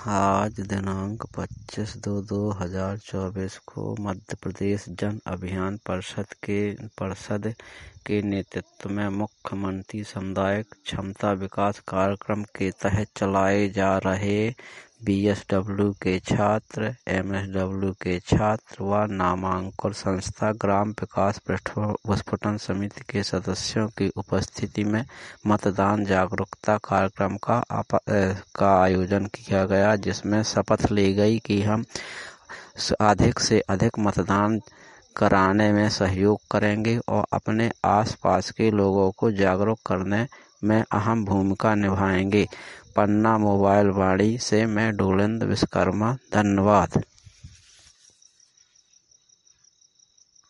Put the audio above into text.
आज दिनांक 25/2/2024 को मध्य प्रदेश जन अभियान परिषद के नेतृत्व में मुख्यमंत्री सामुदायिक क्षमता विकास कार्यक्रम के तहत चलाए जा रहे बीएसडब्ल्यू के छात्र, एमएसडब्ल्यू के छात्र व नामांकुर संस्था ग्राम विकास प्रस्फुटन समिति के सदस्यों की उपस्थिति में मतदान जागरूकता कार्यक्रम का आयोजन किया गया, जिसमें शपथ ली गई कि हम अधिक से अधिक मतदान कराने में सहयोग करेंगे और अपने आसपास के लोगों को जागरूक करने में अहम भूमिका निभाएंगे। पन्ना मोबाइल वाणी से मैं डोलेंद्र विश्वकर्मा। धन्यवाद।